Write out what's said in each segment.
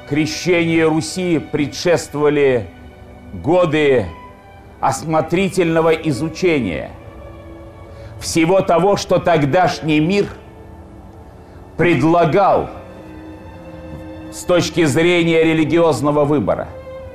Крещению Руси предшествовали годы осмотрительного изучения всего того, что тогдашний мир предлагал с точки зрения религиозного выбора.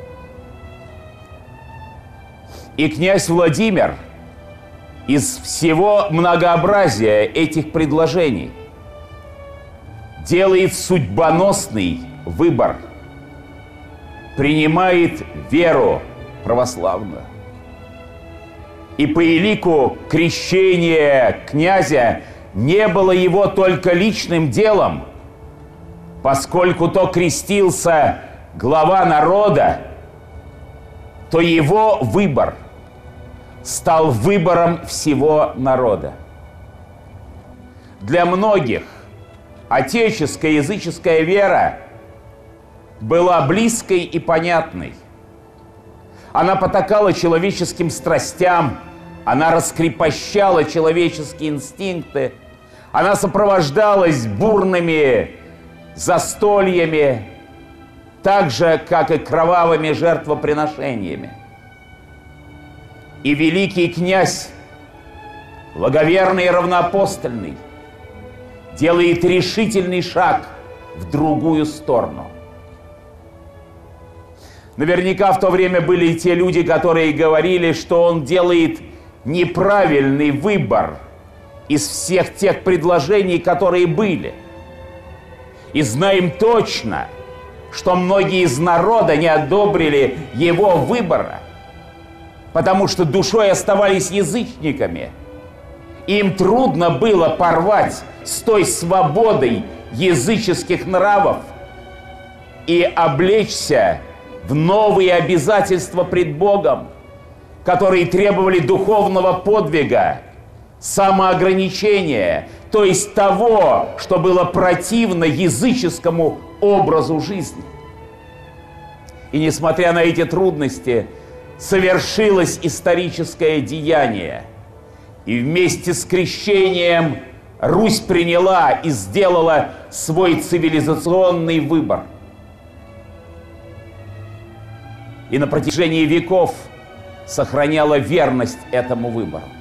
И князь Владимир из всего многообразия этих предложений делает судьбоносный выбор, принимает веру православную. И по элику крещение князя не было его только личным делом, поскольку то крестился глава народа, то его выбор стал выбором всего народа. Для многих отеческая языческая вера была близкой и понятной. Она потакала человеческим страстям, она раскрепощала человеческие инстинкты, она сопровождалась бурными застольями, так же, как и кровавыми жертвоприношениями. И великий князь, благоверный и равноапостольный, делает решительный шаг в другую сторону. Наверняка в то время были и те люди, которые говорили, что он делает неправильный выбор из всех тех предложений, которые были. И знаем точно, что многие из народа не одобрили его выбора, потому что душой оставались язычниками. Им трудно было порвать с той свободой языческих нравов и облечься в новые обязательства пред Богом, которые требовали духовного подвига, самоограничения, то есть того, что было противно языческому образу жизни. И несмотря на эти трудности, совершилось историческое деяние. И вместе с крещением Русь приняла и сделала свой цивилизационный выбор. И на протяжении веков сохраняла верность этому выбору.